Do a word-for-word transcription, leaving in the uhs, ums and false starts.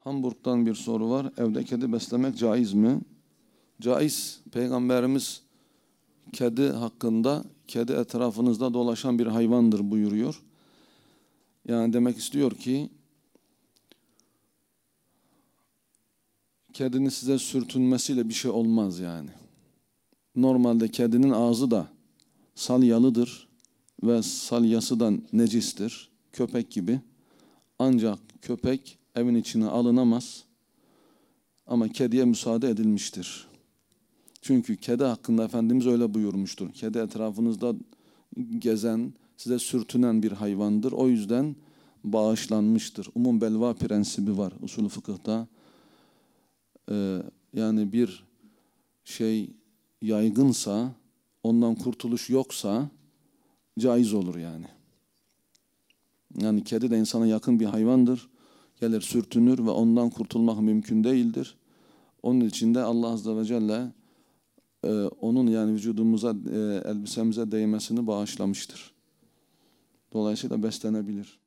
Hamburg'dan bir soru var. Evde kedi beslemek caiz mi? Caiz. Peygamberimiz kedi hakkında, kedi etrafınızda dolaşan bir hayvandır buyuruyor. Yani demek istiyor ki, kedinin size sürtünmesiyle bir şey olmaz yani. Normalde kedinin ağzı da salyalıdır ve salyası da necistir. Köpek gibi. Ancak köpek evin içine alınamaz. Ama kediye müsaade edilmiştir. Çünkü kedi hakkında Efendimiz öyle buyurmuştur. Kedi etrafınızda gezen, size sürtünen bir hayvandır. O yüzden bağışlanmıştır. Umum belva prensibi var usul fıkıhta. Ee, yani bir şey yaygınsa, ondan kurtuluş yoksa caiz olur yani. Yani kedi de insana yakın bir hayvandır. Gelir sürtünür ve ondan kurtulmak mümkün değildir. Onun için de Allah Azze ve Celle e, onun yani vücudumuza, e, elbisemize değmesini bağışlamıştır. Dolayısıyla beslenebilir.